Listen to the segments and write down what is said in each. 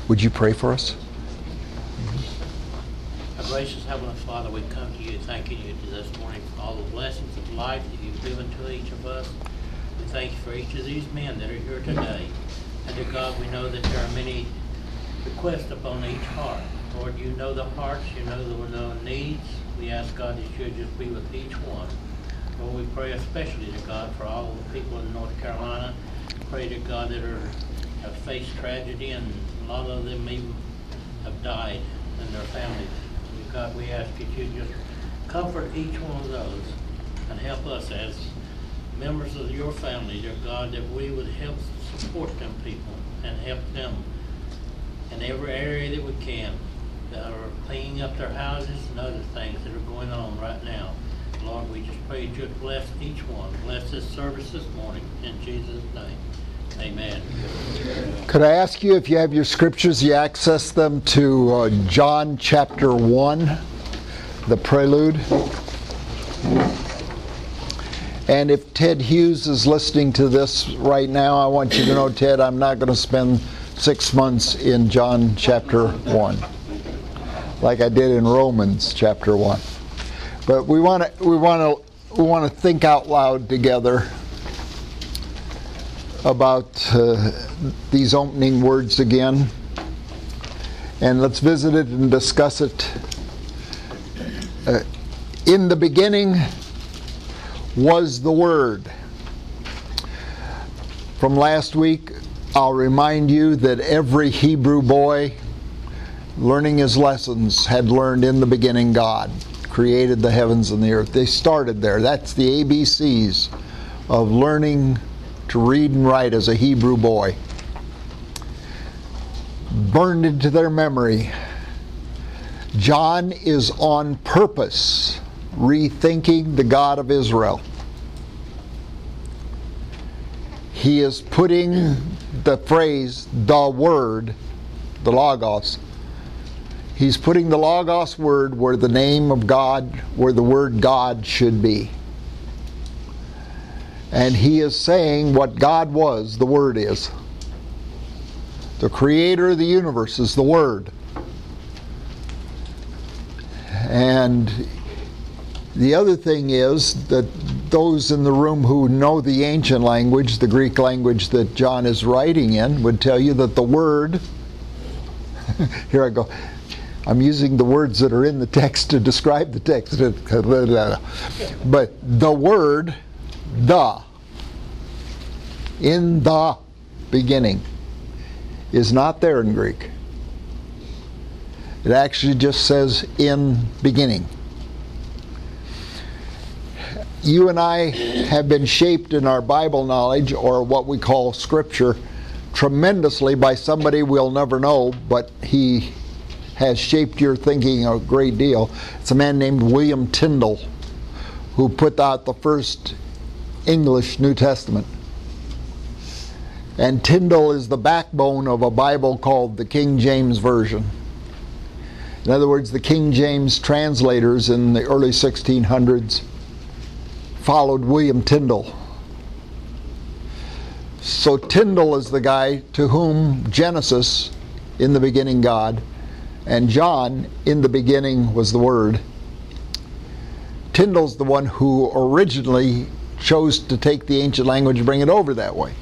Would you pray for us? Our gracious Heavenly Father, we come to you thanking you this morning for all the blessings of life that you've given to each of us. We thank you for each of these men that are here today. And dear God, we know that there are many requests upon each heart. Lord, you know the hearts, you know the needs. We ask God that you would just be with each one. Lord, we pray especially to God for all the people in North Carolina. Pray to God that have faced tragedy, and a lot of them even have died and their families. Dear God, we ask that you just comfort each one of those and help us as members of your family, dear God, that we would help support them people and help them in every area that we can, that are cleaning up their houses and other things that are going on right now. Lord, we just pray that you would bless each one. Bless this service this morning. In Jesus' name, amen. Could I ask you, if you have your scriptures, you access them to John chapter 1, the prelude. And if Ted Hughes is listening to this right now, I want you to know, Ted, I'm not going to spend 6 months in John chapter 1 like I did in Romans chapter 1. But we want to think out loud together about these opening words again. And let's visit it and discuss it. In the beginning was the Word. From last week, I'll remind you that every Hebrew boy learning his lessons had learned in the beginning God created the heavens and the earth. They started there. That's the ABCs of learning to read and write as a Hebrew boy. Burned into their memory. John is on purpose rethinking the God of Israel. He is putting the phrase, the Word, the Logos, he's putting the Logos word where the name of God, where the word God should be. And he is saying what God was, the Word is. The creator of the universe is the Word. And the other thing is that those in the room who know the ancient language, the Greek language that John is writing in, would tell you that the Word, here I go, I'm using the words that are in the text to describe the text. But the word, the, in the beginning, is not there in Greek. It actually just says in beginning. You and I have been shaped in our Bible knowledge, or what we call Scripture, tremendously by somebody we'll never know, but he has shaped your thinking a great deal. It's a man named William Tyndale, who put out the first English New Testament. And Tyndale is the backbone of a Bible called the King James Version. In other words, the King James translators in the early 1600s followed William Tyndale. So Tyndale is the guy to whom Genesis, in the beginning God, and John, in the beginning was the Word. Tyndale's the one who originally chose to take the ancient language and bring it over that way.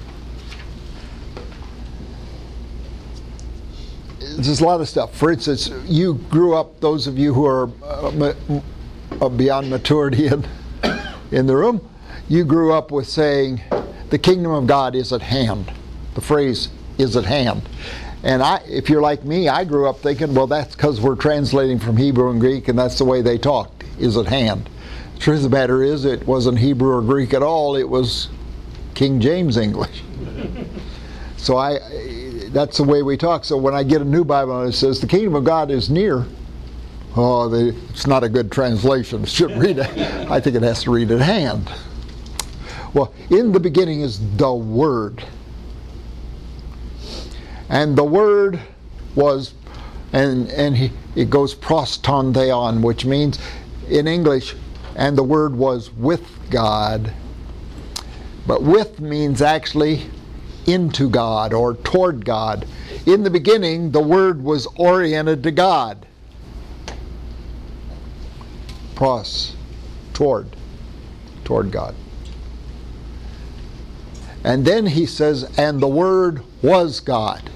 There's a lot of stuff. For instance, you grew up, those of you who are beyond maturity in the room, you grew up with saying, the kingdom of God is at hand. The phrase is at hand. And if you're like me, I grew up thinking, well, that's because we're translating from Hebrew and Greek, and that's the way they talked, is at hand. The truth of the matter is, it wasn't Hebrew or Greek at all. It was King James English. So that's the way we talk. So when I get a new Bible and it says, the kingdom of God is near, it's not a good translation. It should read it. I think it has to read at hand. Well, in the beginning is the Word. And the Word was, it goes proston theon, which means in English, and the Word was with God. But with means actually into God or toward God. In the beginning, the Word was oriented to God. Pros, toward God. And then he says, and the Word was God.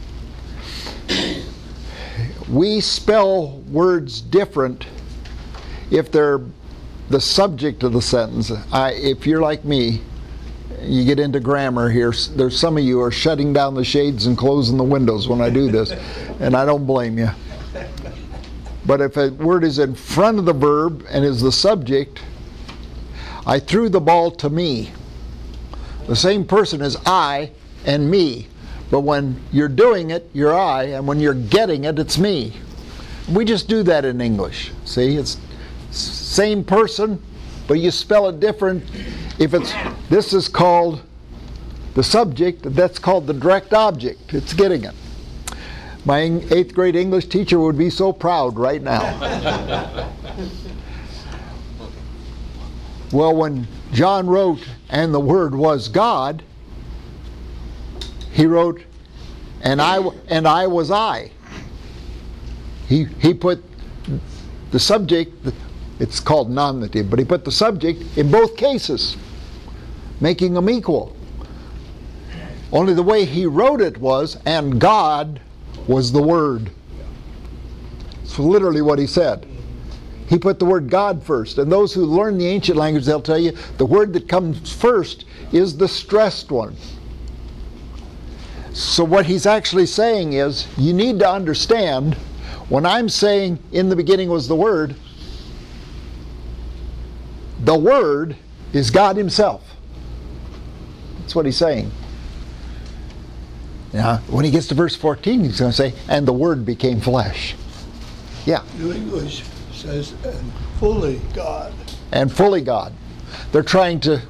We spell words different if they're the subject of the sentence. If you're like me, you get into grammar here. There's some of you who are shutting down the shades and closing the windows when I do this, and I don't blame you. But if a word is in front of the verb and is the subject, I threw the ball to me. The same person is I and me. But when you're doing it, you're I, and when you're getting it, it's me. We just do that in English. See, it's same person, but you spell it different. If this is called the subject, that's called the direct object. It's getting it. My 8th grade English teacher would be so proud right now. Well, when John wrote, and the Word was God, he wrote, and I was I. He put the subject, it's called nominative, but he put the subject in both cases, making them equal. Only the way he wrote it was, and God was the Word. It's literally what he said. He put the word God first. And those who learn the ancient language, they'll tell you the word that comes first is the stressed one. So what he's actually saying is, you need to understand, when I'm saying in the beginning was the Word is God Himself. That's what he's saying. Now, when he gets to verse 14, he's going to say, and the Word became flesh. Yeah. New English says, and fully God. And fully God. They're trying to,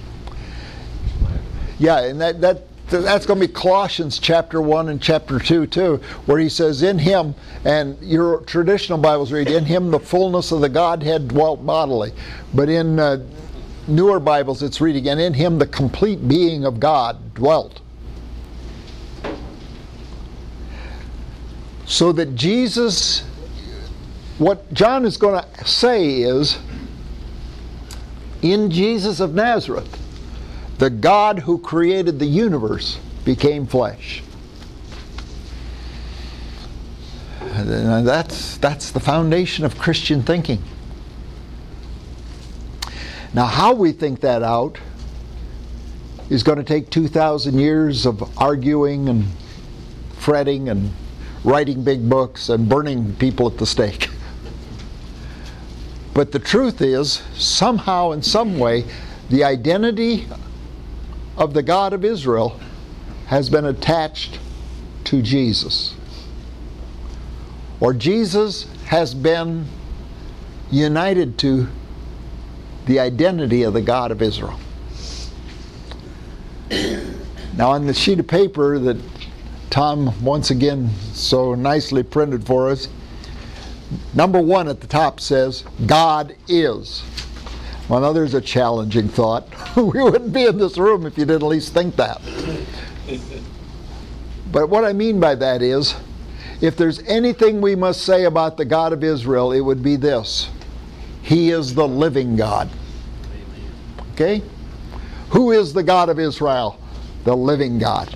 yeah, and that's going to be Colossians chapter 1 and chapter 2 too, where he says, in Him, and your traditional Bibles read, in Him the fullness of the Godhead dwelt bodily. But in newer Bibles it's reading, and in Him the complete being of God dwelt. So that Jesus, what John is going to say is, in Jesus of Nazareth, the God who created the universe became flesh. And that's the foundation of Christian thinking. Now, how we think that out is going to take 2,000 years of arguing and fretting and writing big books and burning people at the stake. But the truth is, somehow, in some way, the identity of the God of Israel has been attached to Jesus. Or Jesus has been united to the identity of the God of Israel. Now, on the sheet of paper that Tom once again so nicely printed for us, number 1 at the top says, God is. Well, now there's a challenging thought. We wouldn't be in this room if you didn't at least think that. But what I mean by that is, if there's anything we must say about the God of Israel, it would be this: He is the living God. Okay? Who is the God of Israel? The living God.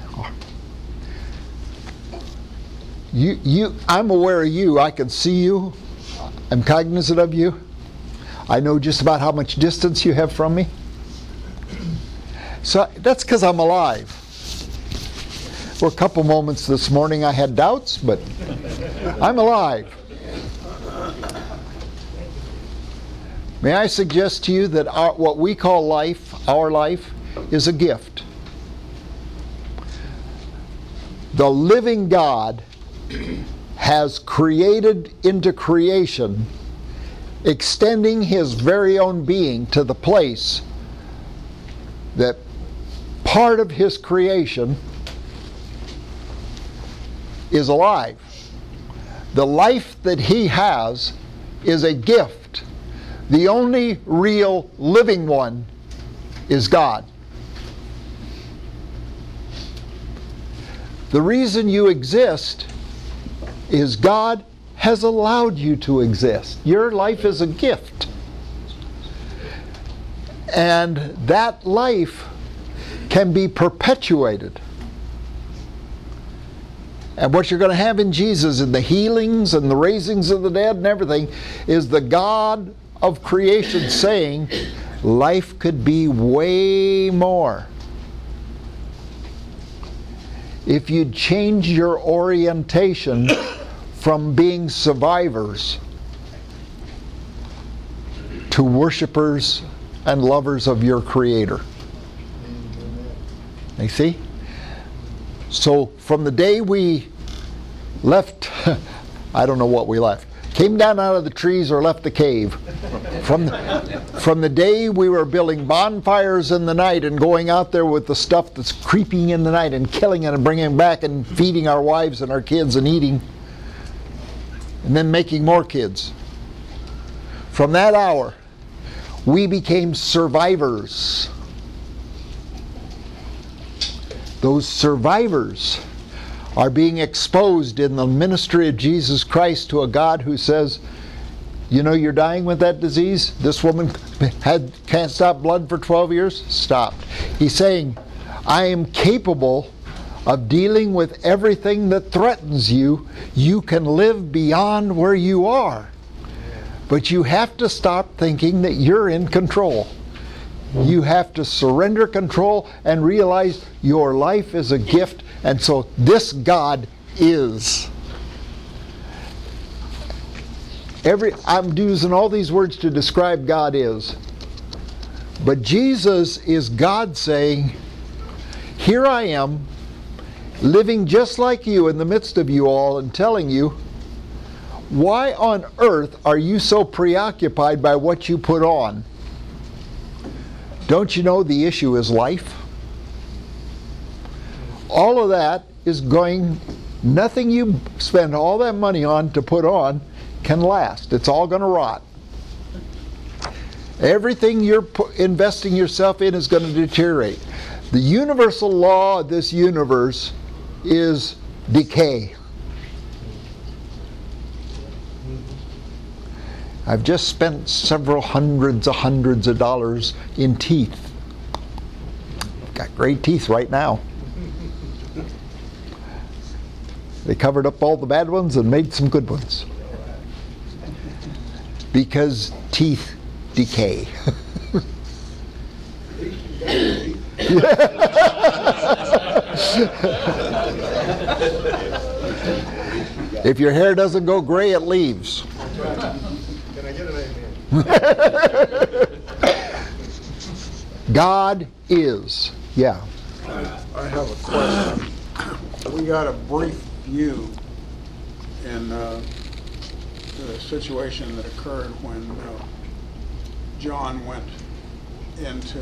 I'm aware of you. I can see you. I'm cognizant of you. I know just about how much distance you have from me. So that's because I'm alive. For a couple moments this morning I had doubts, but I'm alive. May I suggest to you that what we call life, our life, is a gift. The living God has created into creation, extending His very own being to the place that part of His creation is alive. The life that He has is a gift. The only real living one is God. The reason you exist is God has allowed you to exist. Your life is a gift. And that life can be perpetuated. And what you're going to have in Jesus, in the healings and the raisings of the dead and everything, is the God of creation saying, life could be way more if you'd change your orientation from being survivors to worshipers and lovers of your Creator. You see? So from the day we left, I don't know what we left, came down out of the trees or left the cave, from the day we were building bonfires in the night and going out there with the stuff that's creeping in the night and killing it and bringing it back and feeding our wives and our kids and eating, and then making more kids. From that hour, we became survivors. Those survivors are being exposed in the ministry of Jesus Christ to a God who says, you know, you're dying with that disease. This woman can't stop blood for 12 years. Stopped. He's saying, I am capable of dealing with everything that threatens you. You can live beyond where you are. But you have to stop thinking that you're in control. You have to surrender control and realize your life is a gift, and so this God is. I'm using all these words to describe God is. But Jesus is God saying, here I am, living just like you in the midst of you all, and telling you, why on earth are you so preoccupied by what you put on? Don't you know the issue is life? All of that is going, nothing you spend all that money on to put on can last. It's all going to rot. Everything you're investing yourself in is going to deteriorate. The universal law of this universe is decay. I've just spent several hundreds of dollars in teeth. Got great teeth right now. They covered up all the bad ones and made some good ones. Because teeth decay. If your hair doesn't go gray, it leaves. Can I get an amen? God is. Yeah. I have a question. We got a brief view in the situation that occurred when John went into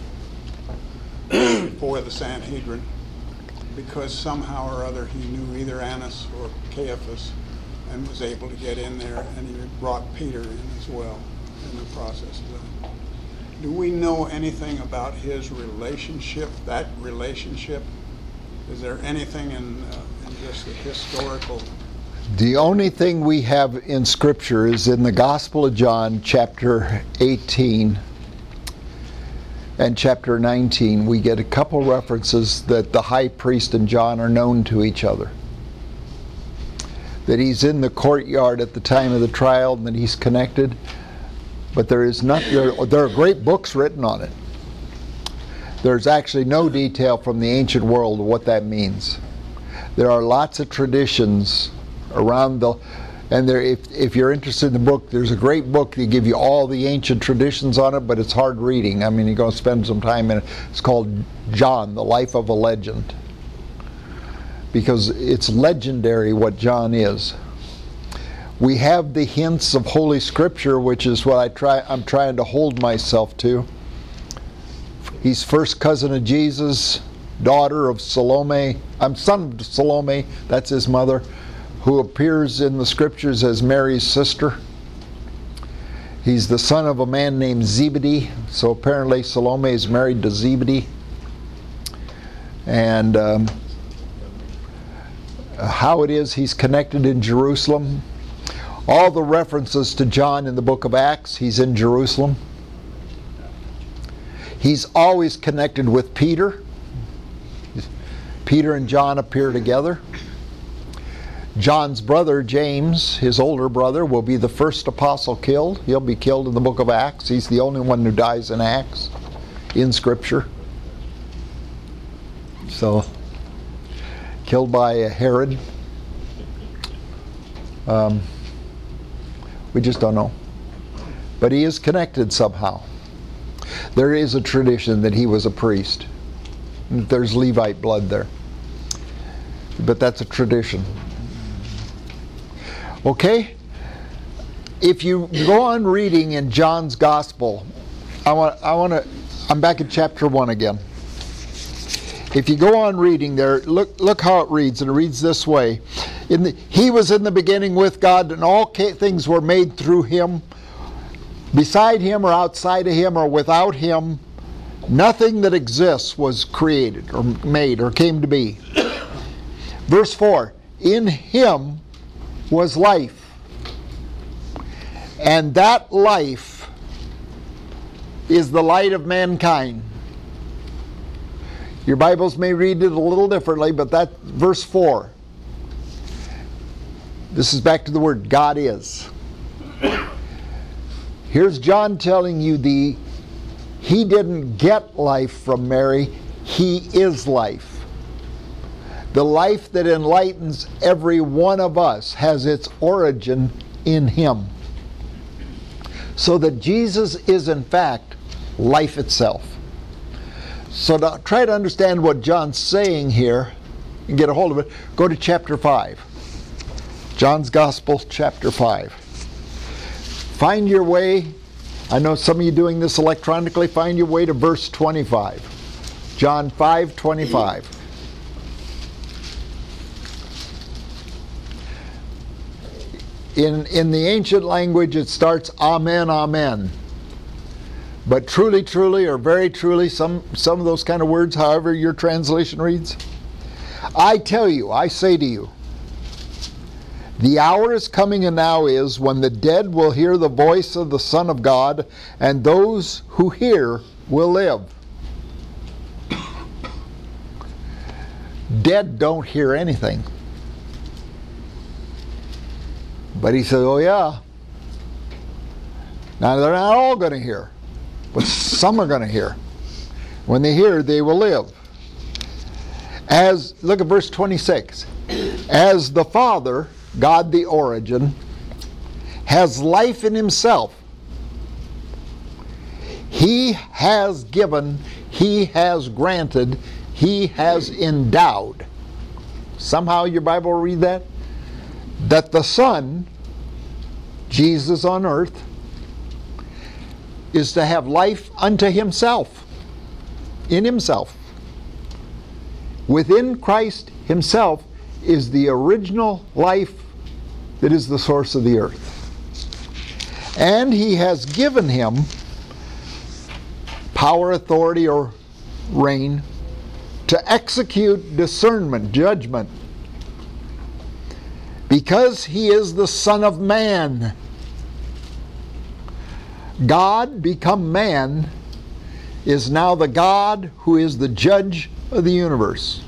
before the Sanhedrin, because somehow or other he knew either Annas or Caiaphas and was able to get in there, and he brought Peter in as well in the process of that. Do we know anything about his relationship, that relationship? Is there anything in just the historical? The only thing we have in Scripture is in the Gospel of John, chapter 18 and chapter 19. We get a couple references that the high priest and John are known to each other. That he's in the courtyard at the time of the trial and that he's connected. But there is not. There are great books written on it. There's actually no detail from the ancient world of what that means. There are lots of traditions around and there, if you're interested in the book, there's a great book that gives you all the ancient traditions on it, but it's hard reading. I mean, you're going to spend some time in it. It's called John, The Life of a Legend. Because it's legendary what John is. We have the hints of Holy Scripture, which is what I'm trying to hold myself to. He's first cousin of Jesus, daughter of Salome. Son of Salome, that's his mother, who appears in the Scriptures as Mary's sister. He's the son of a man named Zebedee, so apparently Salome is married to Zebedee. And how it is he's connected in Jerusalem. All the references to John in the book of Acts, he's in Jerusalem. He's always connected with Peter. Peter and John appear together. John's brother, James, his older brother, will be the first apostle killed. He'll be killed in the book of Acts. He's the only one who dies in Acts, in Scripture. So, killed by Herod. We just don't know. But he is connected somehow. There is a tradition that he was a priest. There's Levite blood there. But that's a tradition. Okay? If you go on reading in John's Gospel, I'm back at chapter 1 again. If you go on reading there, look how it reads, and it reads this way. He was in the beginning with God, and all things were made through him. Beside him or outside of him or without him, nothing that exists was created or made or came to be. Verse 4, in him was life, and that life is the light of mankind. Your Bibles may read it a little differently, but that's verse 4. This is back to the word God is. Here's John telling you he didn't get life from Mary, he is life. The life that enlightens every one of us has its origin in him. So that Jesus is in fact life itself. So to try to understand what John's saying here and get a hold of it, go to chapter 5. John's Gospel, chapter 5. Find your way, I know some of you doing this electronically, find your way to verse 25. John 5:25. In the ancient language it starts Amen, Amen. But truly, truly, or very truly, some of those kind of words, however your translation reads. I tell you, I say to you, the hour is coming and now is when the dead will hear the voice of the Son of God, and those who hear will live. Dead don't hear anything. But he says, oh yeah. Now they're not all going to hear, but some are going to hear. When they hear, they will live. Look at verse 26. As the Father, God the origin, has life in himself, he has given, he has granted, he has endowed. Somehow your Bible will read that. That the Son, Jesus on earth, is to have life unto himself, in himself. Within Christ himself is the original life that is the source of the earth. And he has given him power, authority, or reign to execute discernment, judgment, because he is the Son of Man. God become man is now the God who is the judge of the universe.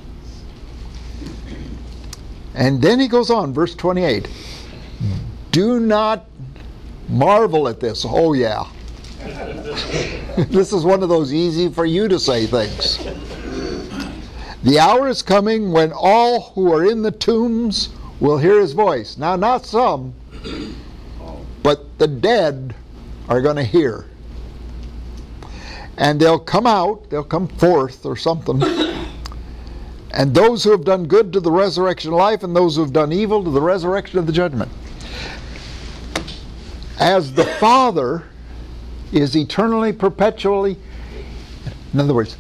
And then he goes on, verse 28. Do not marvel at this. Oh yeah. This is one of those easy for you to say things. The hour is coming when all who are in the tombs will hear his voice. Now, not some, but the dead are going to hear. And they'll come out, they'll come forth or something. And those who have done good to the resurrection of life, and those who have done evil to the resurrection of the judgment. As the Father is eternally, perpetually, in other words,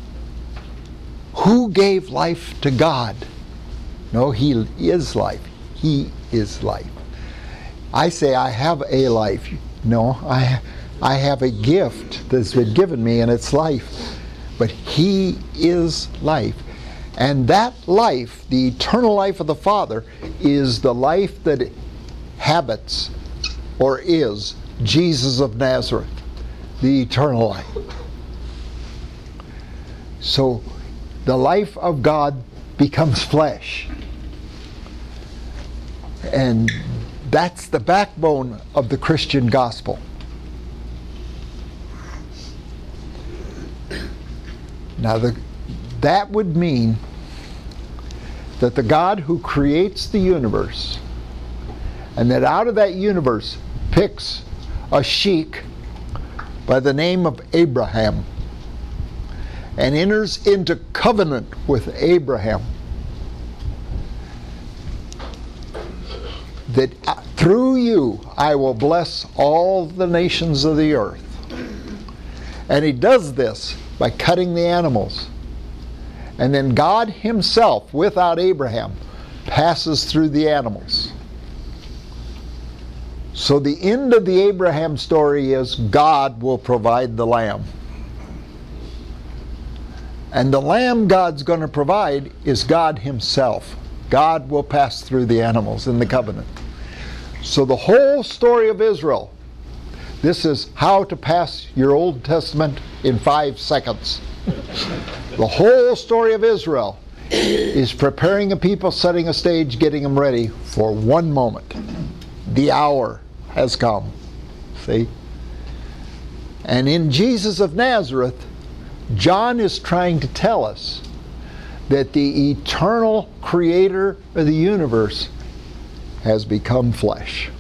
who gave life to God? No, he is life. He is life. I say I have a life. No, I have a gift that's been given me, and it's life. But he is life. And that life, the eternal life of the Father, is the life that habits or is Jesus of Nazareth, the eternal life. So the life of God becomes flesh. And that's the backbone of the Christian gospel. Now that would mean that the God who creates the universe, and that out of that universe picks a sheik by the name of Abraham and enters into covenant with Abraham, that through you I will bless all the nations of the earth. And he does this by cutting the animals. And then God himself, without Abraham, passes through the animals. So the end of the Abraham story is God will provide the lamb. And the lamb God's going to provide is God himself. God will pass through the animals in the covenant. So the whole story of Israel, this is how to pass your Old Testament in 5 seconds. The whole story of Israel is preparing a people, setting a stage, getting them ready for one moment. The hour has come. See? And in Jesus of Nazareth, John is trying to tell us that the eternal creator of the universe has become flesh.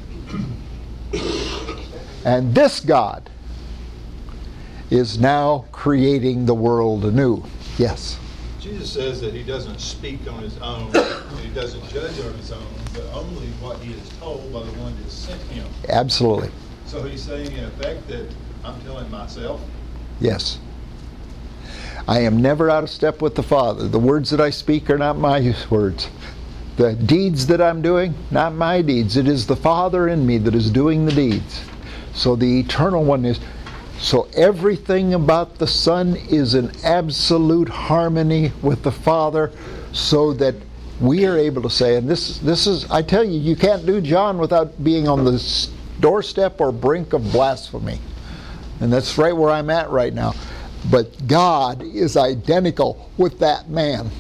And this God is now creating the world anew. Yes? Jesus says that he doesn't speak on his own, and he doesn't judge on his own, but only what he is told by the one that sent him. Absolutely. So he's saying in effect that I'm telling myself. Yes. I am never out of step with the Father. The words that I speak are not my words. The deeds that I'm doing, not my deeds. It is the Father in me that is doing the deeds. So the eternal one is. So everything about the Son is in absolute harmony with the Father, so that we are able to say, and this is, I tell you, you can't do John without being on the doorstep or brink of blasphemy. And that's right where I'm at right now. But God is identical with that man.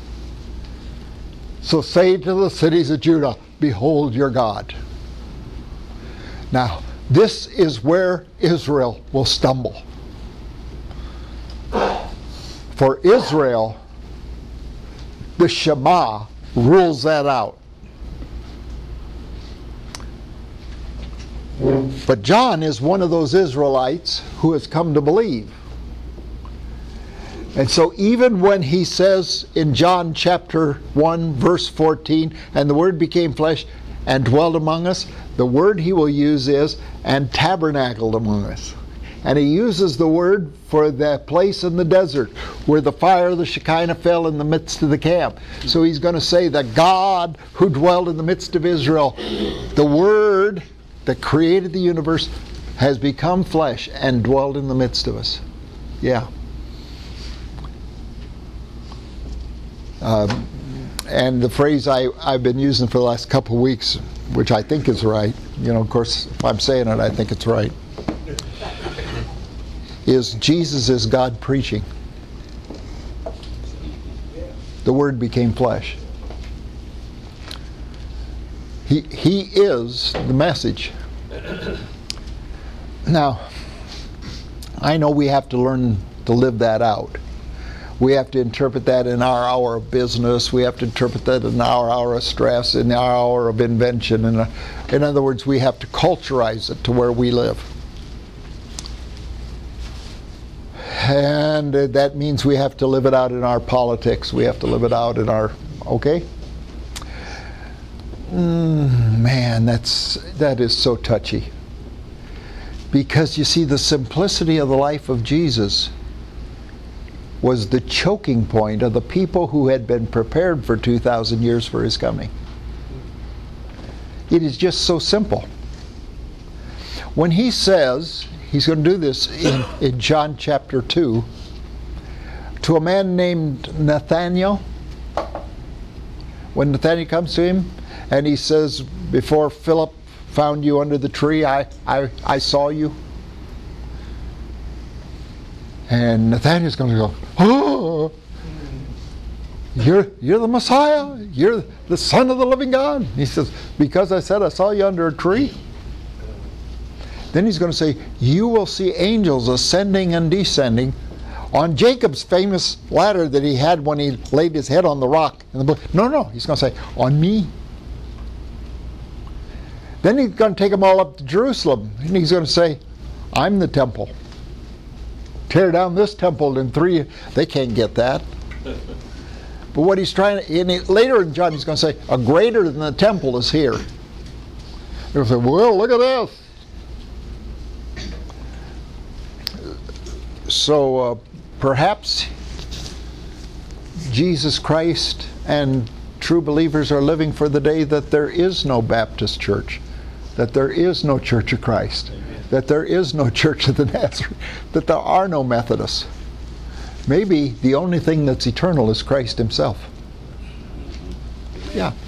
So say to the cities of Judah, behold your God. Now, this is where Israel will stumble. For Israel, the Shema rules that out. But John is one of those Israelites who has come to believe. And so even when he says in John chapter 1 verse 14, and the Word became flesh and dwelt among us, the word he will use is, and tabernacled among us. And he uses the word for the place in the desert where the fire of the Shekinah fell in the midst of the camp. So he's going to say the God who dwelled in the midst of Israel, the Word that created the universe, has become flesh and dwelled in the midst of us. Yeah. And the phrase I've been using for the last couple of weeks, which I think is right, you know, of course, if I'm saying it, I think it's right, is Jesus is God preaching. The Word became flesh. He is the message. Now, I know we have to learn to live that out. We have to interpret that in our hour of business. We have to interpret that in our hour of stress, in our hour of invention. In other words, we have to culturize it to where we live. And that means we have to live it out in our politics. We have to live it out in our, okay? Man, that is so touchy. Because you see, the simplicity of the life of Jesus was the choking point of the people who had been prepared for 2,000 years for his coming. It is just so simple. When he says, he's going to do this in John chapter 2, to a man named Nathaniel. When Nathaniel comes to him and he says, before Philip found you under the tree, I saw you. And Nathaniel's going to go, oh, you're the Messiah. You're the Son of the living God. He says, because I said I saw you under a tree. Then he's going to say, you will see angels ascending and descending on Jacob's famous ladder that he had when he laid his head on the rock. No, he's going to say, on me. Then he's going to take them all up to Jerusalem, and he's going to say, I'm the temple. Tear down this temple in 3. They can't get that. But what he's trying to, later in John, he's going to say, a greater than the temple is here. They'll say, well, look at this. So perhaps Jesus Christ and true believers are living for the day that there is no Baptist church, that there is no Church of Christ, that there is no Church of the Nazarene, that there are no Methodists. Maybe the only thing that's eternal is Christ Himself. Yeah.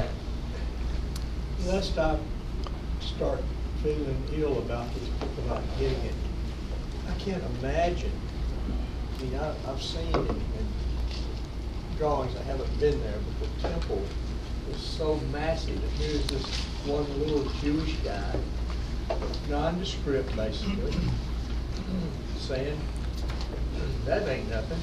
Lest I start feeling ill about these people not getting it, I can't imagine. I mean, I've seen in drawings, I haven't been there, but the temple is so massive. And here's this one little Jewish guy, nondescript basically, saying, that ain't nothing.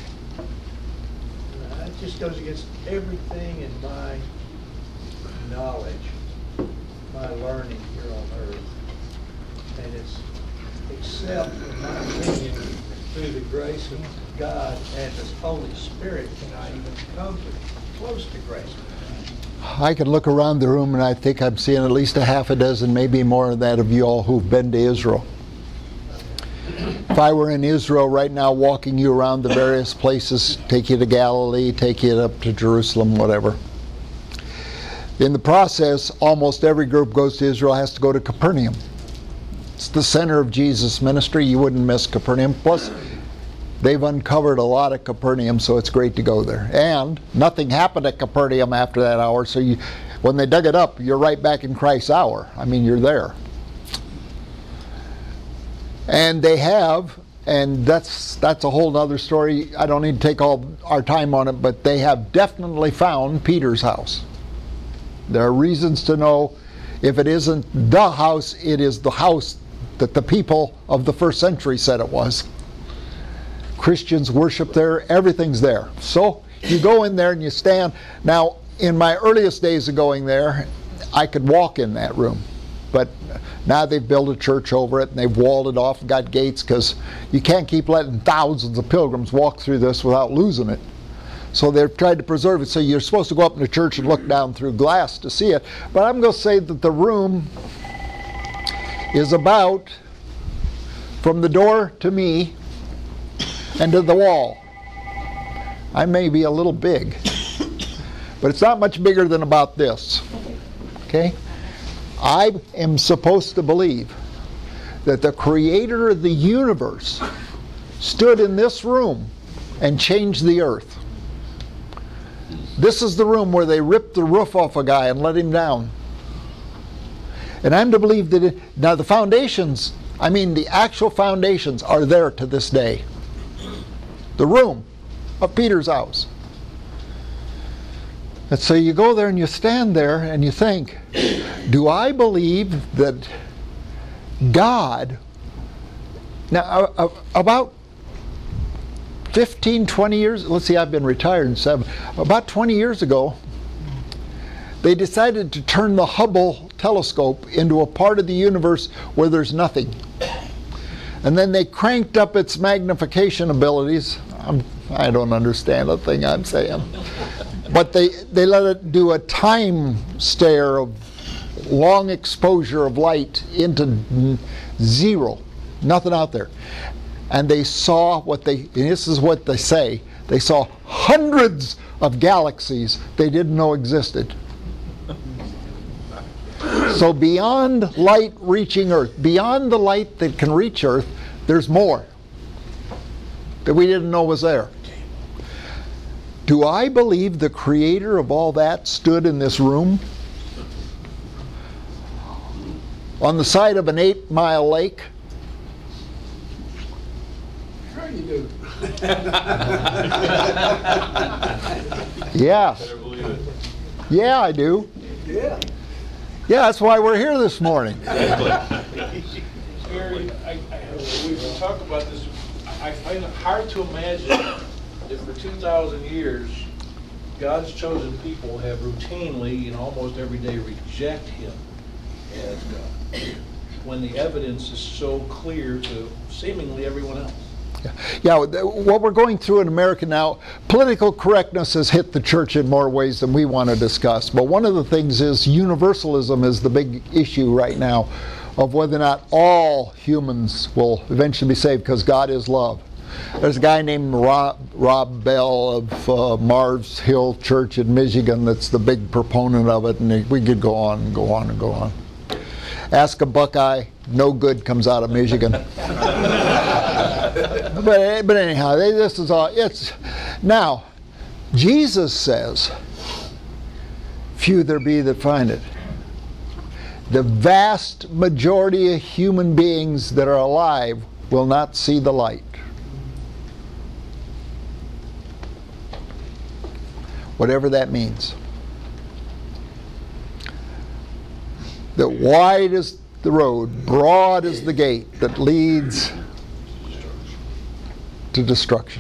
It just goes against everything in my knowledge, my learning here on earth. And it's, except, in my opinion, through the grace of God and His Holy Spirit, can I even come close to grace with God. I can look around the room and I think I'm seeing at least a half a dozen, maybe more than that, of you all who've been to Israel. If I were in Israel right now, walking you around the various places, take you to Galilee, take you up to Jerusalem, whatever. In the process, almost every group goes to Israel has to go to Capernaum. It's the center of Jesus' ministry. You wouldn't miss Capernaum. Plus, they've uncovered a lot at Capernaum, so it's great to go there. And nothing happened at Capernaum after that hour, so when they dug it up, you're right back in Christ's hour. I mean, you're there. And they have, and that's a whole other story. I don't need to take all our time on it, but they have definitely found Peter's house. There are reasons to know if it isn't the house, it is the house that the people of the first century said it was. Christians worship there, everything's there. So you go in there and you stand. Now, in my earliest days of going there, I could walk in that room. But now they've built a church over it and they've walled it off and got gates, because you can't keep letting thousands of pilgrims walk through this without losing it. So they've tried to preserve it. So you're supposed to go up in the church and look down through glass to see it. But I'm going to say that the room is about, from the door to me and to the wall, I may be a little big, but it's not much bigger than about this. Okay? I am supposed to believe that the creator of the universe stood in this room and changed the earth. This is the room where they ripped the roof off a guy and let him down. And I'm to believe that now the foundations, I mean the actual foundations, are there to this day. The room of Peter's house. And so you go there and you stand there and you think, do I believe that God, now about 15, 20 years, let's see, I've been retired in 7, about 20 years ago, they decided to turn the Hubble telescope into a part of the universe where there's nothing. And then they cranked up its magnification abilities. I don't understand a thing I'm saying. But they let it do a time stare of long exposure of light into zero. Nothing out there. And they saw and this is what they say, they saw hundreds of galaxies they didn't know existed. So beyond light reaching Earth, beyond the light that can reach Earth, there's more that we didn't know was there. Do I believe the creator of all that stood in this room on the side of an 8-mile lake? Sure you do. Yeah. Yeah, I do. Yeah. Yeah, that's why we're here this morning. Gary, we talk about this. I find it hard to imagine that for 2,000 years, God's chosen people have routinely and almost every day reject Him as God, when the evidence is so clear to seemingly everyone else. Yeah, what we're going through in America now, political correctness has hit the church in more ways than we want to discuss. But one of the things is universalism is the big issue right now of whether or not all humans will eventually be saved because God is love. There's a guy named Rob Bell of Mars Hill Church in Michigan that's the big proponent of it, and we could go on and go on and go on. Ask a Buckeye, no good comes out of Michigan. But anyhow, this is all. It's now. Jesus says, "Few there be that find it." The vast majority of human beings that are alive will not see the light. Whatever that means. That wide is the road, broad is the gate that leads to destruction.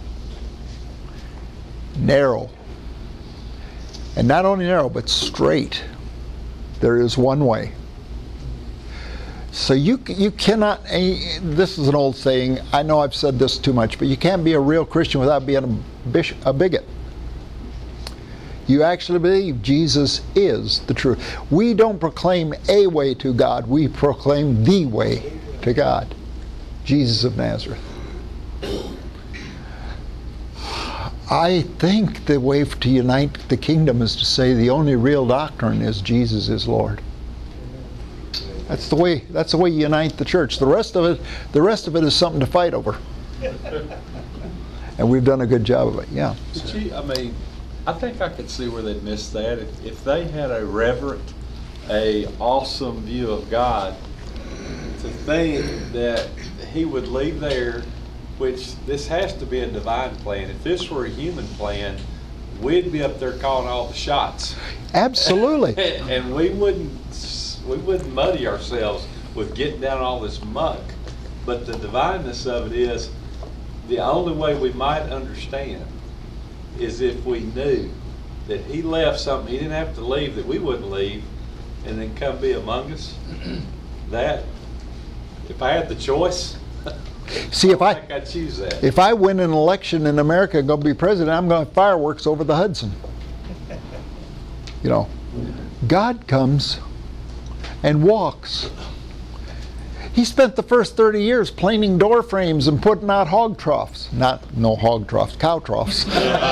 Narrow. And not only narrow, but straight. There is one way. So you cannot, this is an old saying, I know I've said this too much, but you can't be a real Christian without being a bigot. You actually believe Jesus is the truth. We don't proclaim a way to God, we proclaim the way to God. Jesus of Nazareth. I think the way to unite the kingdom is to say the only real doctrine is Jesus is Lord. That's the way you unite the church. The rest of it is something to fight over. And we've done a good job of it, yeah. I think I could see where they'd miss that. If they had a reverent, awesome view of God, to think that He would leave there, which this has to be a divine plan. If this were a human plan, we'd be up there calling all the shots. Absolutely. And we wouldn't muddy ourselves with getting down all this muck. But the divineness of it is, the only way we might understand is if we knew that He left something He didn't have to leave, that we wouldn't leave, and then come be among us. That, if I had the choice, see, I think I'd choose that. If I win an election in America and go be president, I'm going to have fireworks over the Hudson. You know, God comes and walks. He spent the first 30 years planing door frames and putting out hog troughs. No hog troughs, cow troughs.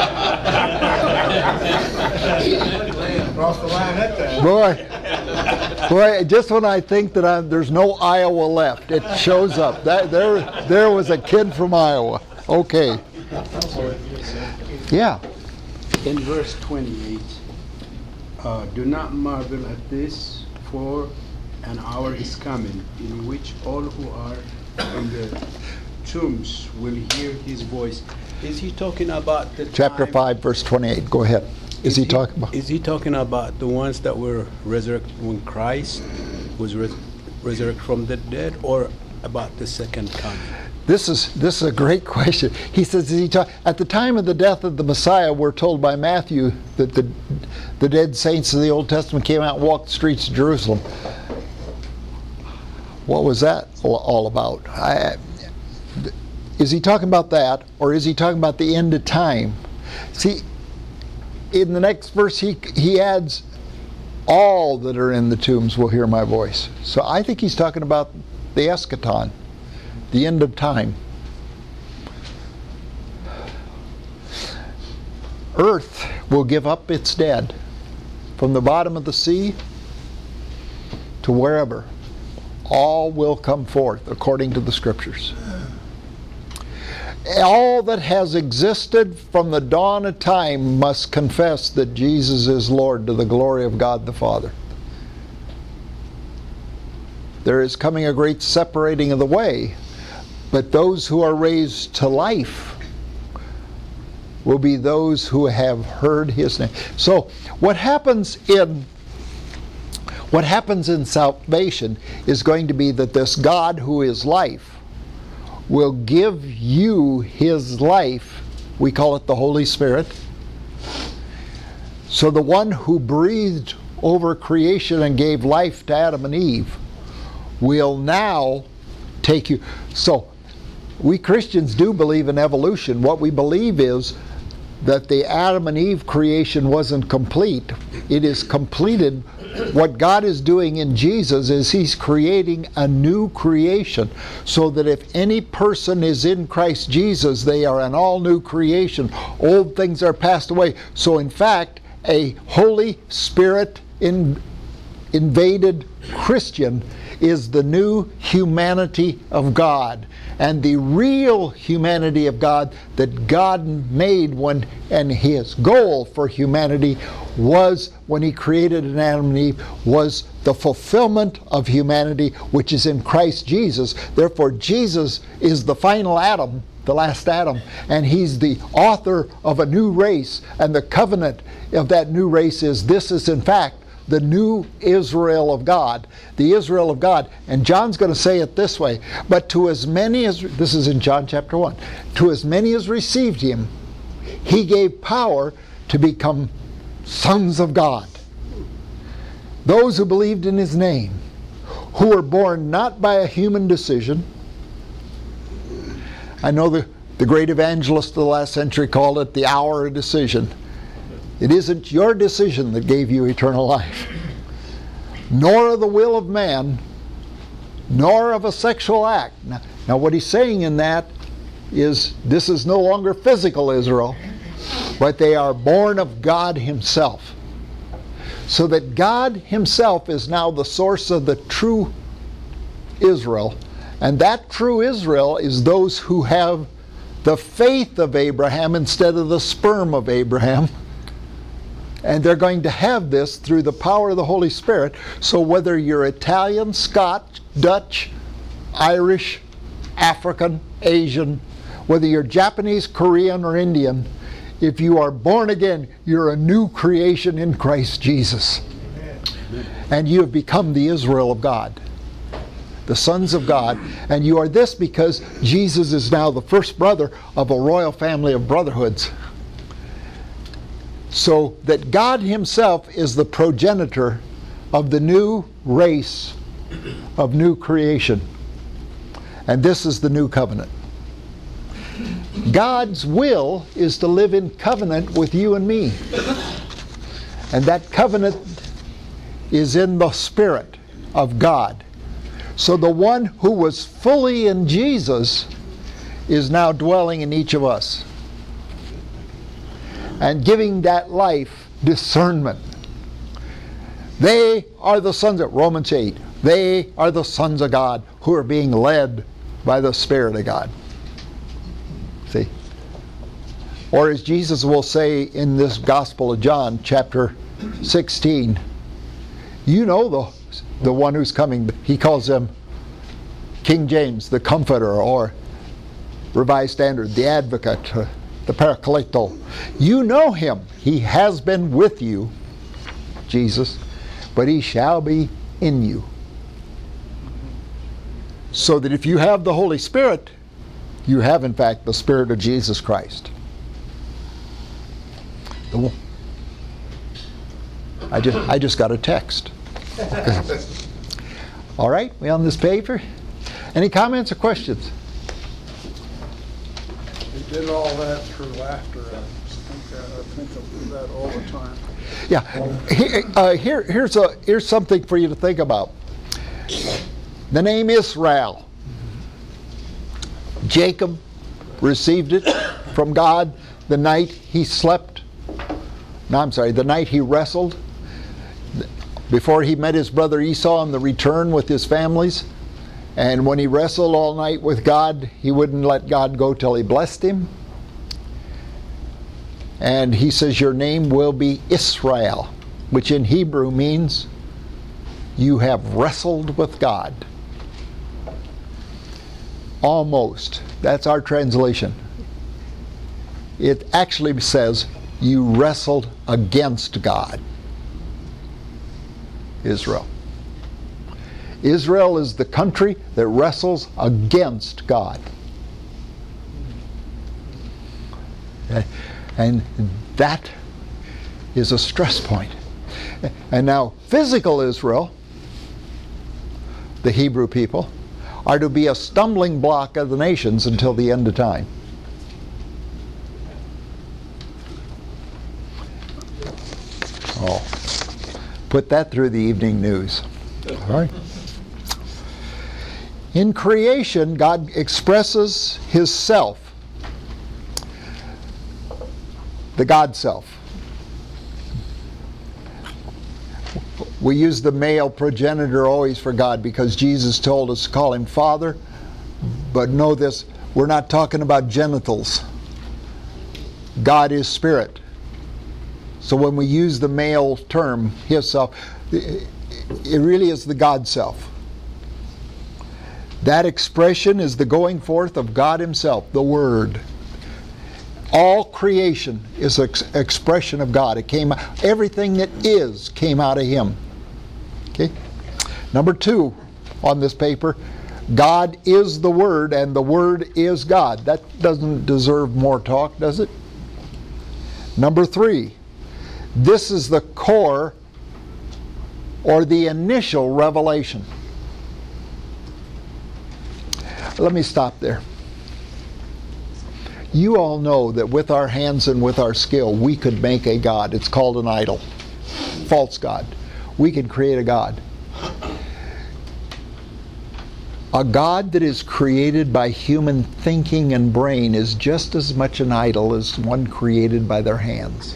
Cross the line that time. Boy, just when I think that there's no Iowa left, it shows up. There was a kid from Iowa. Okay. Yeah. In verse 28, do not marvel at this, for an hour is coming in which all who are in the tombs will hear His voice. Is he talking about the Chapter time? 5, verse 28. Go ahead. Is he talking about? Is he talking about the ones that were resurrected when Christ was resurrected from the dead, or about the second coming? This is a great question. He says, at the time of the death of the Messiah, we're told by Matthew that the dead saints of the Old Testament came out and walked the streets of Jerusalem. What was that all about? Is he talking about that, or is he talking about the end of time? See, in the next verse, he adds, all that are in the tombs will hear my voice. So I think he's talking about the eschaton, the end of time. Earth will give up its dead from the bottom of the sea to wherever. All will come forth according to the Scriptures. All that has existed from the dawn of time must confess that Jesus is Lord to the glory of God the Father. There is coming a great separating of the way, but those who are raised to life will be those who have heard His name. So what happens in salvation is going to be that this God who is life will give you His life. We call it the Holy Spirit. So the one who breathed over creation and gave life to Adam and Eve will now take you. So we Christians do believe in evolution. What we believe is that the Adam and Eve creation wasn't complete. It is completed. What God is doing in Jesus is He's creating a new creation, so that if any person is in Christ Jesus, they are an all new creation. Old things are passed away. So in fact, a Holy Spirit invaded Christian is the new humanity of God. And the real humanity of God that God made and His goal for humanity was, when He created an Adam and Eve, was the fulfillment of humanity, which is in Christ Jesus. Therefore, Jesus is the final Adam, the last Adam, and He's the author of a new race. And the covenant of that new race is, this is in fact the new Israel of God, the Israel of God. And John's going to say it this way, but to as many as, this is in John chapter 1, to as many as received Him, He gave power to become sons of God. Those who believed in His name, who were born not by a human decision. I know the great evangelist of the last century called it the hour of decision. It isn't your decision that gave you eternal life, nor of the will of man, nor of a sexual act. Now what he's saying in that is, this is no longer physical Israel, but they are born of God Himself. So that God Himself is now the source of the true Israel. And that true Israel is those who have the faith of Abraham instead of the sperm of Abraham. And they're going to have this through the power of the Holy Spirit. So whether you're Italian, Scotch, Dutch, Irish, African, Asian, whether you're Japanese, Korean, or Indian, if you are born again, you're a new creation in Christ Jesus. Amen. And you have become the Israel of God, the sons of God. And you are this because Jesus is now the first brother of a royal family of brotherhoods. So that God Himself is the progenitor of the new race of new creation. And this is the new covenant. God's will is to live in covenant with you and me. And that covenant is in the Spirit of God. So the one who was fully in Jesus is now dwelling in each of us, and giving that life discernment. They are the sons of Romans 8. They are the sons of God who are being led by the Spirit of God. See? Or as Jesus will say in this Gospel of John, chapter 16, you know the one who's coming. He calls him, King James, the Comforter, or Revised Standard, the Advocate, the Parakleto. You know Him. He has been with you, Jesus, but He shall be in you. So that if you have the Holy Spirit, you have in fact the Spirit of Jesus Christ. I just got a text. All right, we on this paper? Any comments or questions? He did all that through laughter. I think of that all the time. Yeah. Here's something for you to think about. The name Israel. Jacob received it from God the night he slept. The night he wrestled. Before he met his brother Esau on the return with his families. And when he wrestled all night with God, he wouldn't let God go till he blessed him. And he says, your name will be Israel, which in Hebrew means you have wrestled with God. Almost. That's our translation. It actually says you wrestled against God. Israel. Israel is the country that wrestles against God. And that is a stress point. And now, physical Israel, the Hebrew people, are to be a stumbling block of the nations until the end of time. Oh, put that through the evening news. All right. In creation, God expresses His self, the God self. We use the male progenitor always for God because Jesus told us to call Him Father. But know this, we're not talking about genitals. God is spirit. So when we use the male term, His self, it really is the God self. That expression is the going forth of God Himself, the Word. All creation is an expression of God. It came, everything that is came out of Him. Okay. Number 2 on this paper, God is the Word and the Word is God. That doesn't deserve more talk, does it? Number 3, this is the core or the initial revelation. Let me stop there. You all know that with our hands and with our skill, we could make a god. It's called an idol. False god. We could create a god. A god that is created by human thinking and brain is just as much an idol as one created by their hands.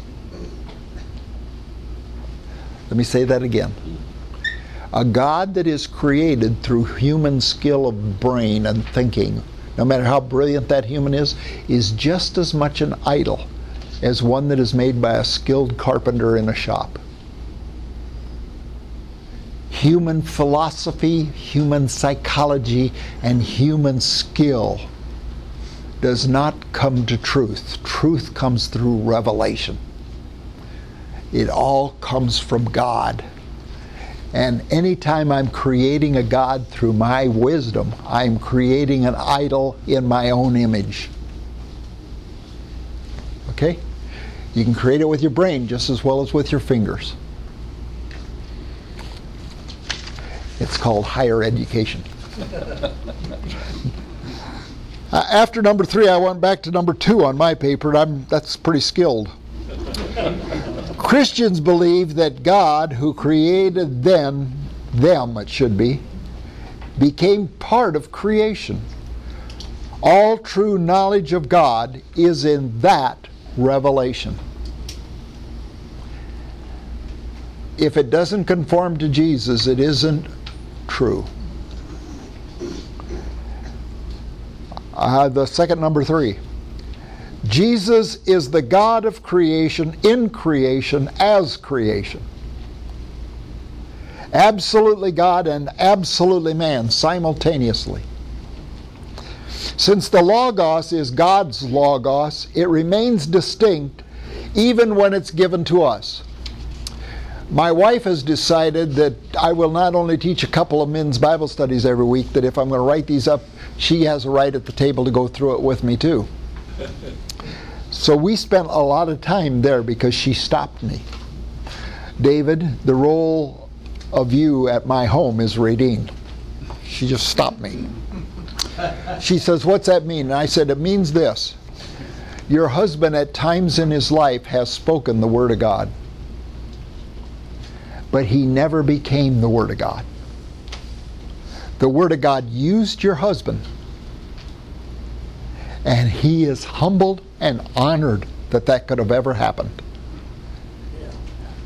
Let me say that again. A god that is created through human skill of brain and thinking, no matter how brilliant that human is just as much an idol as one that is made by a skilled carpenter in a shop. Human philosophy, human psychology, and human skill does not come to truth. Truth comes through revelation. It all comes from God. And anytime I'm creating a God through my wisdom, I'm creating an idol in my own image. Okay? You can create it with your brain just as well as with your fingers. It's called higher education. After number 3, I went back to number 2 on my paper. That's pretty skilled. Christians believe that God, who created them it should be, became part of creation. All true knowledge of God is in that revelation. If it doesn't conform to Jesus, it isn't true. The second number 3. Jesus is the God of creation, in creation, as creation. Absolutely God and absolutely man, simultaneously. Since the Logos is God's Logos, it remains distinct even when it's given to us. My wife has decided that I will not only teach a couple of men's Bible studies every week, that if I'm going to write these up, she has a right at the table to go through it with me too. So we spent a lot of time there because she stopped me. David, the role of you at my home is Radine. She just stopped me. She says, what's that mean? And I said, it means this. Your husband at times in his life has spoken the Word of God, but he never became the Word of God. The Word of God used your husband, and he is humbled and honored that that could have ever happened. Yeah.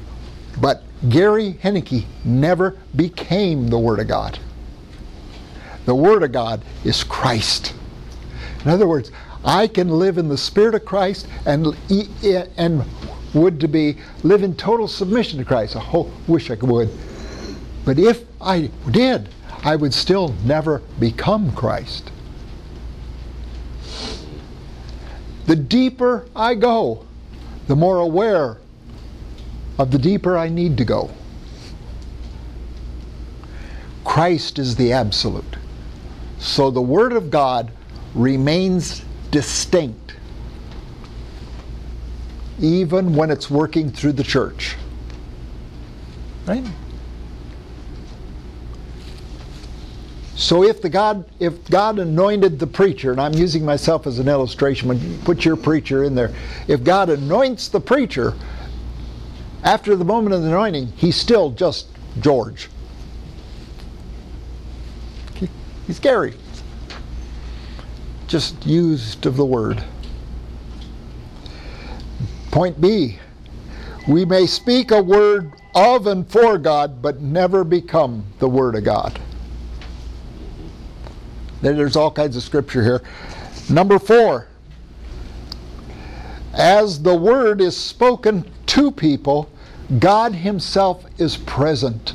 But Gary Henneke never became the Word of God. The Word of God is Christ. In other words, I can live in the Spirit of Christ and would to be live in total submission to Christ. I wish I would. But if I did, I would still never become Christ. The deeper I go, the more aware of the deeper I need to go. Christ is the absolute. So the Word of God remains distinct even when it's working through the church. Right? So if God anointed the preacher, and I'm using myself as an illustration, when you put your preacher in there, if God anoints the preacher, after the moment of the anointing, he's still just George. He's Gary. Just used of the word. Point B, we may speak a word of and for God, but never become the Word of God. There's all kinds of scripture here. Number 4, as the Word is spoken to people, God Himself is present.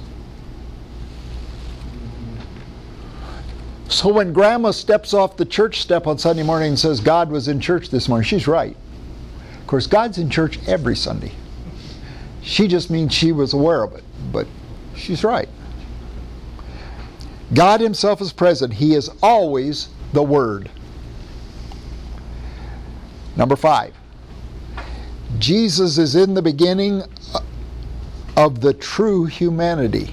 So when Grandma steps off the church step on Sunday morning and says, God was in church this morning, she's right. Of course, God's in church every Sunday. She just means she was aware of it, but she's right. God Himself is present. He is always the Word. Number 5, Jesus is in the beginning of the true humanity.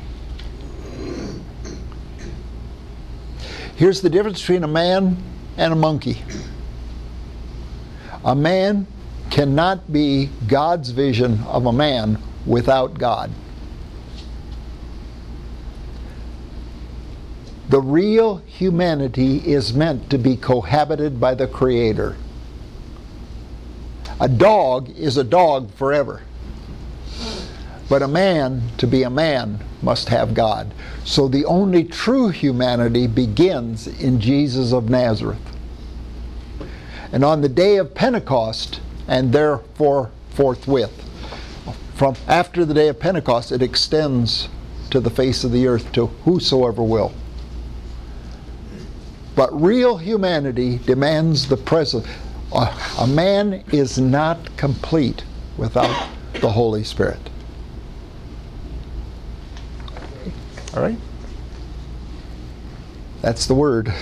Here's the difference between a man and a monkey. A man cannot be God's vision of a man without God. The real humanity is meant to be cohabited by the Creator. A dog is a dog forever. But a man, to be a man, must have God. So the only true humanity begins in Jesus of Nazareth. And on the day of Pentecost, and therefore forthwith, from after the day of Pentecost, it extends to the face of the earth to whosoever will. But real humanity demands the presence. A man is not complete without the Holy Spirit. All right? That's the Word.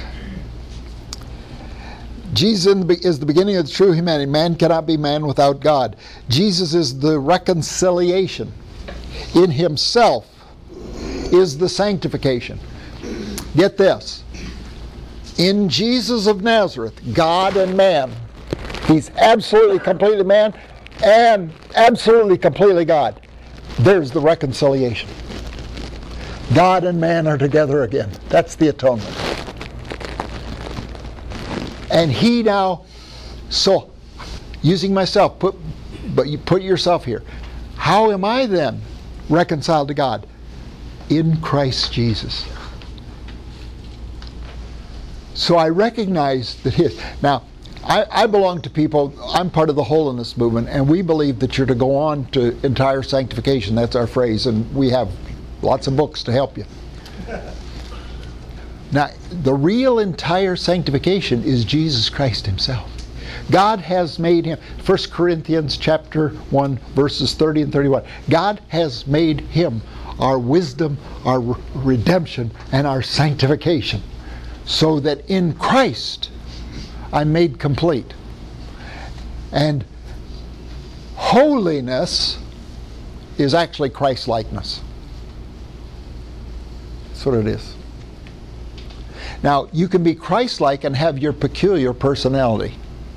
Jesus is the beginning of the true humanity. Man cannot be man without God. Jesus is the reconciliation. In Himself is the sanctification. Get this. In Jesus of Nazareth, God and man, He's absolutely completely man and absolutely completely God. There's the reconciliation. God and man are together again. That's the atonement. And He now, so using myself, but you put yourself here. How am I then reconciled to God? In Christ Jesus. So I recognize that His. Now, I belong to people, I'm part of the holiness movement, and we believe that you're to go on to entire sanctification. That's our phrase, and we have lots of books to help you. Now, the real entire sanctification is Jesus Christ Himself. God has made Him, 1 Corinthians chapter 1, verses 30 and 31. God has made Him our wisdom, our redemption, and our sanctification, so that in Christ I'm made complete. And holiness is actually Christ-likeness. That's what it is. Now, you can be Christ-like and have your peculiar personality.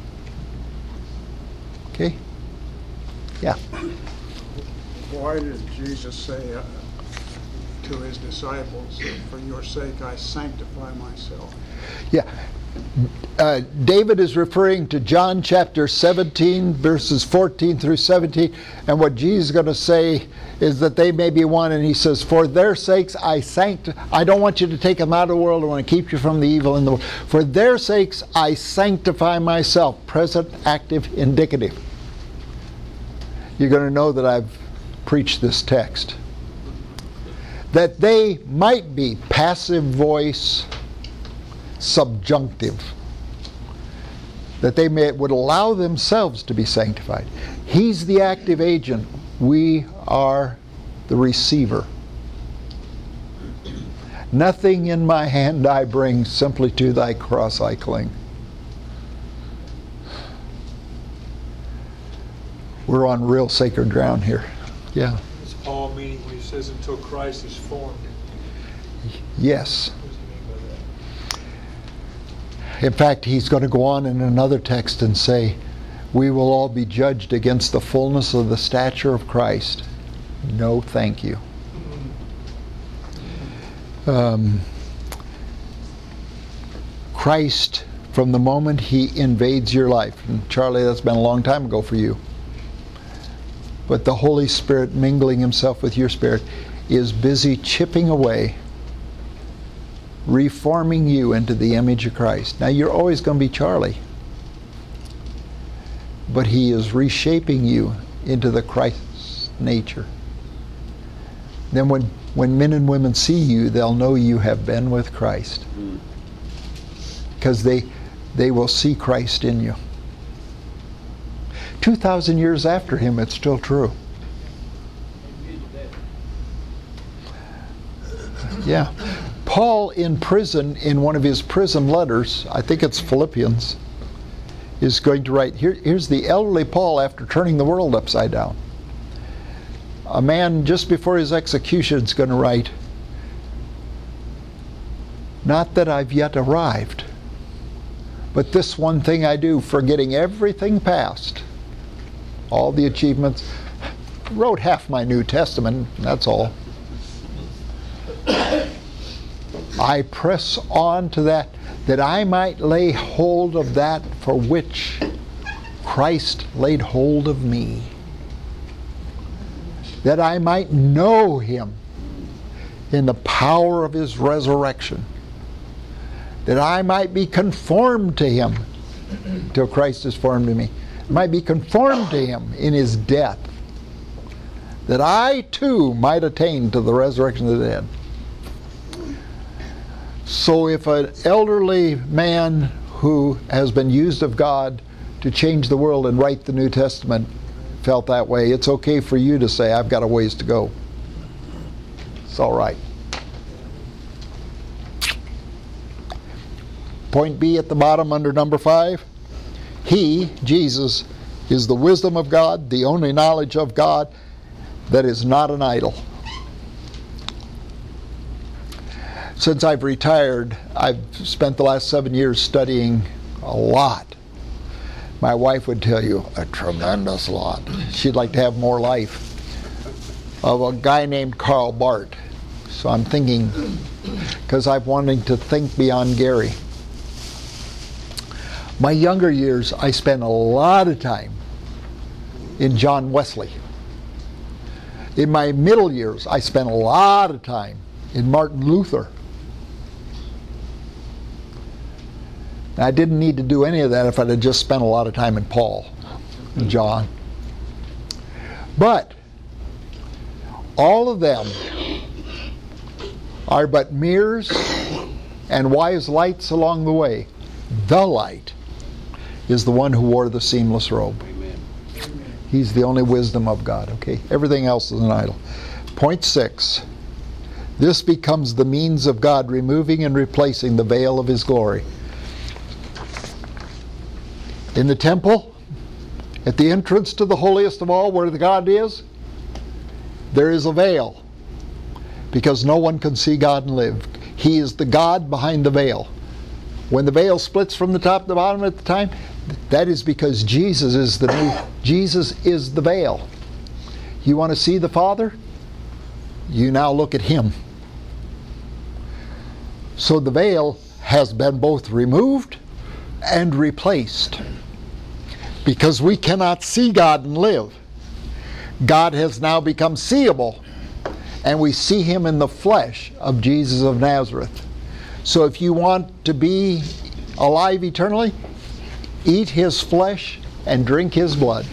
Okay? Yeah. Why did Jesus say, to his disciples, for your sake I sanctify myself. Yeah. David is referring to John chapter 17, verses 14 through 17. And what Jesus is going to say is that they may be one. And he says, for their sakes I don't want you to take them out of the world. I want to keep you from the evil in the world. For their sakes I sanctify myself. Present, active, indicative. You're going to know that I've preached this text. That they might be passive voice, subjunctive, that they would allow themselves to be sanctified. He's the active agent. We are the receiver. Nothing in my hand I bring, simply to thy cross I cling. We're on real sacred ground here. Yeah. It's Paul meaning when he says until Christ is formed. Yes. What does he mean by that? In fact, he's going to go on in another text and say, we will all be judged against the fullness of the stature of Christ. No, thank you. Christ, from the moment he invades your life, and Charlie, that's been a long time ago for you, but the Holy Spirit mingling himself with your spirit is busy chipping away, reforming you into the image of Christ. Now, you're always going to be Charlie, but he is reshaping you into the Christ nature. Then when men and women see you, they'll know you have been with Christ, because they will see Christ in you. 2,000 years after him, it's still true. Yeah. Paul in prison, in one of his prison letters, I think it's Philippians, is going to write, here's the elderly Paul after turning the world upside down. A man just before his execution is going to write, not that I've yet arrived, but this one thing I do, forgetting everything past, all the achievements, wrote half my New Testament, that's all. I press on to that I might lay hold of that for which Christ laid hold of me. That I might know him in the power of his resurrection. That I might be conformed to him till Christ is formed in me. I might be conformed to him in his death. That I too might attain to the resurrection of the dead. So if an elderly man who has been used of God to change the world and write the New Testament felt that way, it's okay for you to say, I've got a ways to go. It's all right. Point B at the bottom under number 5. He, Jesus, is the wisdom of God, the only knowledge of God that is not an idol. Since I've retired, I've spent the last 7 years studying a lot. My wife would tell you, a tremendous lot. She'd like to have more life. Of a guy named Karl Barth. So I'm thinking, because I'm wanting to think beyond Gary. My younger years, I spent a lot of time in John Wesley. In my middle years, I spent a lot of time in Martin Luther. I didn't need to do any of that if I'd have just spent a lot of time in Paul and John. But all of them are but mirrors and wise lights along the way. The light is the one who wore the seamless robe. Amen. He's the only wisdom of God, okay? Everything else is an idol. Point 6. This becomes the means of God removing and replacing the veil of his glory. In the temple, at the entrance to the holiest of all, where the God is, there is a veil, because no one can see God and live. He is the God behind the veil. When the veil splits from the top to the bottom at the time, that is because Jesus is Jesus is the veil. You want to see the Father? You now look at him. So the veil has been both removed and replaced. Because we cannot see God and live. God has now become seeable, and we see him in the flesh of Jesus of Nazareth. So if you want to be alive eternally, eat his flesh and drink his blood.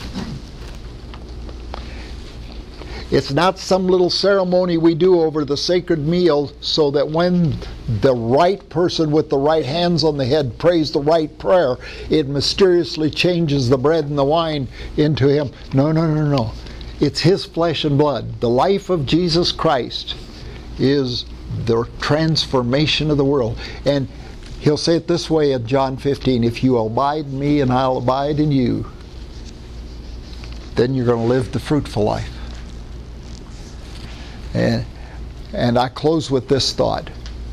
It's not some little ceremony we do over the sacred meal so that when the right person with the right hands on the head prays the right prayer, it mysteriously changes the bread and the wine into him. No, no, no, no. It's his flesh and blood. The life of Jesus Christ is the transformation of the world. And he'll say it this way in John 15, if you abide in me and I'll abide in you, then you're going to live the fruitful life. And I close with this thought.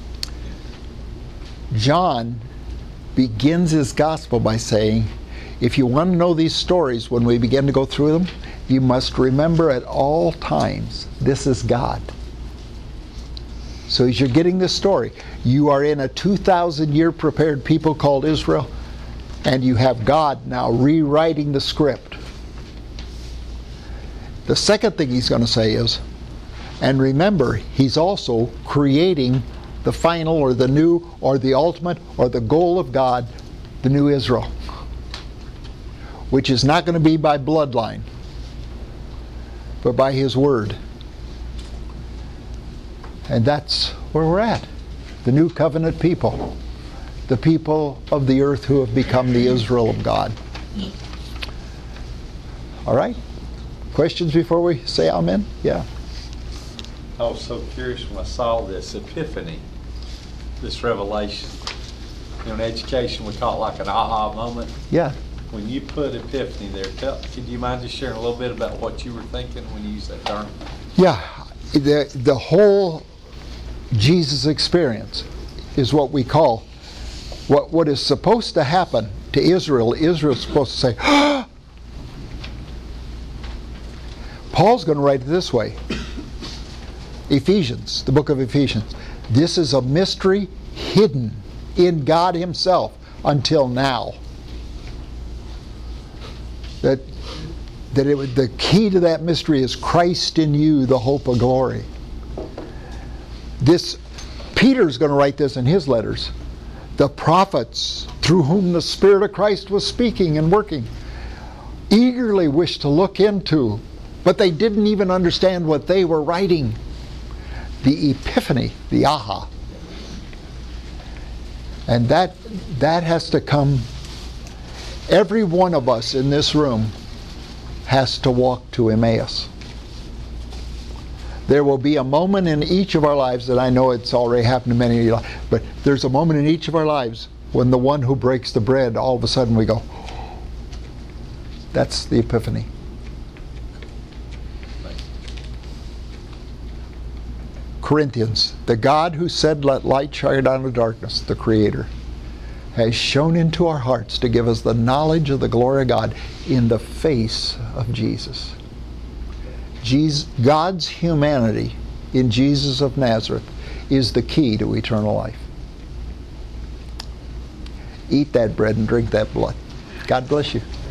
John begins his gospel by saying, if you want to know these stories when we begin to go through them, you must remember at all times, this is God. So as you're getting this story, you are in a 2,000-year prepared people called Israel, and you have God now rewriting the script. The second thing he's going to say is, and remember, he's also creating the final or the new or the ultimate or the goal of God, the new Israel, which is not going to be by bloodline, but by his word. And that's where we're at. The new covenant people. The people of the earth who have become the Israel of God. All right? Questions before we say amen? Yeah. I was so curious when I saw this epiphany, this revelation. You know, in education we call it like an aha moment. Yeah. When you put epiphany there, could you mind just sharing a little bit about what you were thinking when you used that term? Yeah. The whole Jesus experience is what we call, what is supposed to happen to Israel. Israel's supposed to say, ah! Paul's going to write it this way. Ephesians, the book of Ephesians. This is a mystery hidden in God himself until now. The key to that mystery is Christ in you, the hope of glory. Peter's going to write this in his letters. The prophets, through whom the Spirit of Christ was speaking and working, eagerly wished to look into, but they didn't even understand what they were writing. The epiphany, the aha. And that has to come. Every one of us in this room has to walk to Emmaus. There will be a moment in each of our lives, that I know it's already happened to many of you, but there's a moment in each of our lives when the one who breaks the bread, all of a sudden we go, that's the epiphany. Corinthians, the God who said, let light shine out of darkness, the Creator, has shone into our hearts to give us the knowledge of the glory of God in the face of Jesus. God's humanity in Jesus of Nazareth is the key to eternal life. Eat that bread and drink that blood. God bless you.